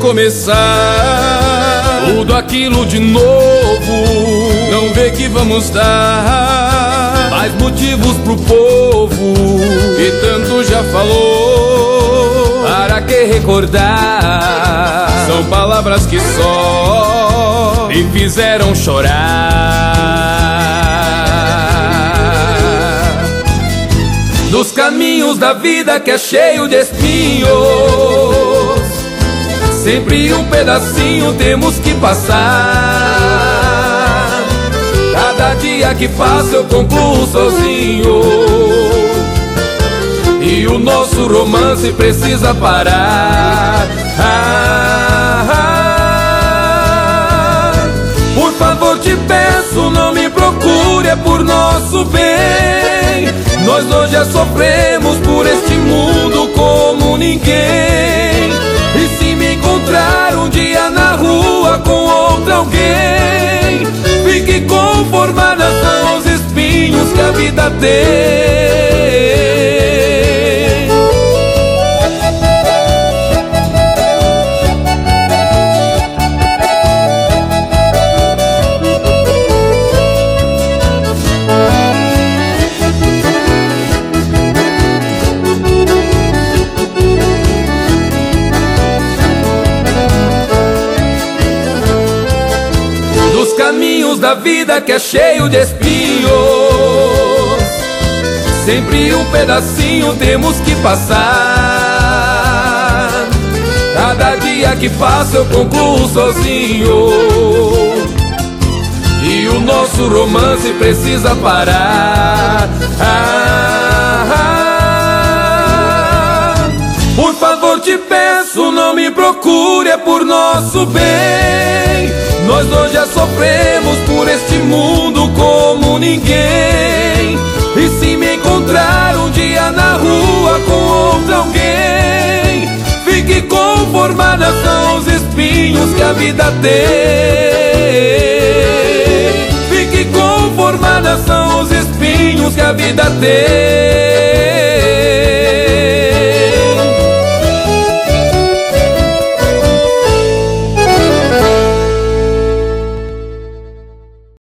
recomeçar tudo aquilo de novo. Não vê que vamos dar mais motivos pro povo que tanto já falou. Para que recordar? São palavras que só me fizeram chorar. Dos caminhos da vida que é cheio de espinhos, sempre um pedacinho temos que passar. Cada dia que passa eu concluo sozinho, e o nosso romance precisa parar. Por favor te peço, não me procure, é por nosso bem. Nós dois já sofremos por este mundo como ninguém. E se me encontrar um dia na rua com outro alguém, fique conformada, são os espinhos que a vida tem. Caminhos da vida que é cheio de espinhos, sempre um pedacinho temos que passar. Cada dia que passa eu concluo sozinho, e o nosso romance precisa parar. Por favor te peço, não me procure, é por nosso bem. Nós dois já sofremos por este mundo como ninguém. E se me encontrar um dia na rua com outro alguém, fique conformada, são os espinhos que a vida tem. Fique conformada, são os espinhos que a vida tem.